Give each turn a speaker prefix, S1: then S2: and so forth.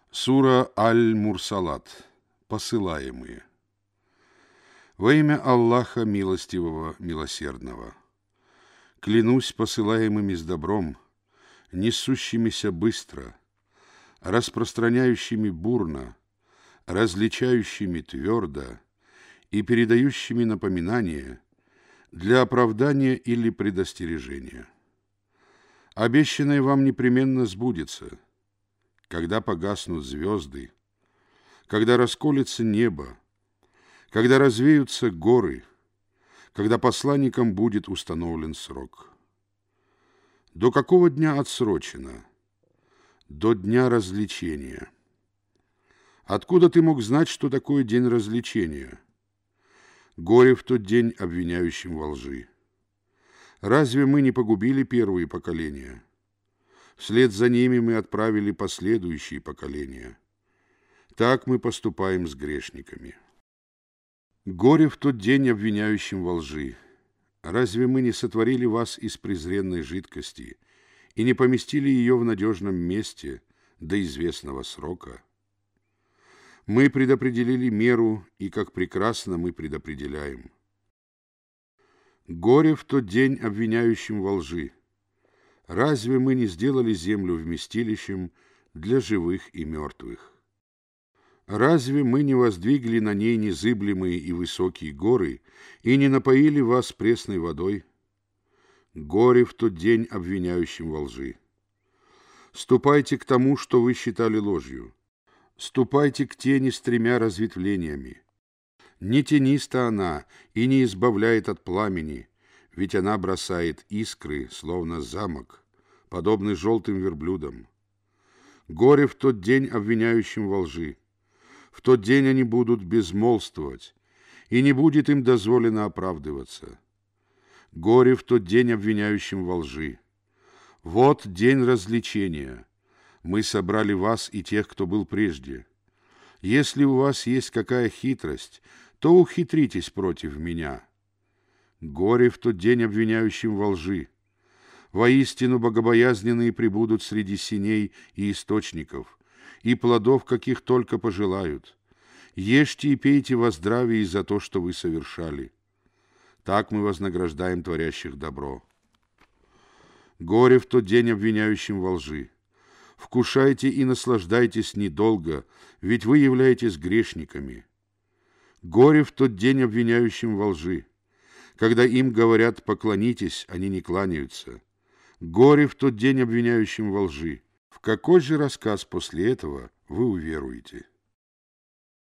S1: Сура Аль-Мурсалат. Посылаемые. Во имя Аллаха Милостивого, Милосердного. Клянусь посылаемыми с добром, несущимися быстро, распространяющими бурно, различающими твердо и передающими напоминание для оправдания или предостережения. Обещанное вам непременно сбудется, когда погаснут звезды, когда расколется небо, когда развеются горы, когда посланникам будет установлен срок. До какого дня отсрочено? До дня развлечения. Откуда ты мог знать, что такое день развлечения? Горе в тот день обвиняющим во лжи. Разве мы не погубили первые поколения? Вслед за ними мы отправили последующие поколения. Так мы поступаем с грешниками. Горе в тот день обвиняющим во лжи. Разве мы не сотворили вас из презренной жидкости и не поместили ее в надежном месте до известного срока? Мы предопределили меру, и как прекрасно мы предопределяем. Горе в тот день обвиняющим во лжи. Разве мы не сделали землю вместилищем для живых и мертвых? Разве мы не воздвигли на ней незыблемые и высокие горы и не напоили вас пресной водой? Горе в тот день обвиняющим во лжи. Ступайте к тому, что вы считали ложью. Ступайте к тени с тремя разветвлениями. Не тениста она и не избавляет от пламени, ведь она бросает искры, словно замок, подобный желтым верблюдам. Горе в тот день обвиняющим во лжи. В тот день они будут безмолвствовать, и не будет им дозволено оправдываться. Горе в тот день обвиняющим во лжи. Вот день развлечения. Мы собрали вас и тех, кто был прежде. Если у вас есть какая хитрость, то ухитритесь против меня. Горе в тот день обвиняющим во лжи. Воистину богобоязненные пребудут среди сеней и источников, и плодов, каких только пожелают. Ешьте и пейте во здравии за то, что вы совершали. Так мы вознаграждаем творящих добро. Горе в тот день обвиняющим во лжи. Вкушайте и наслаждайтесь недолго, ведь вы являетесь грешниками. Горе в тот день обвиняющим во лжи. Когда им говорят «поклонитесь», они не кланяются. Горе в тот день обвиняющим во лжи. В какой же рассказ после этого вы уверуете?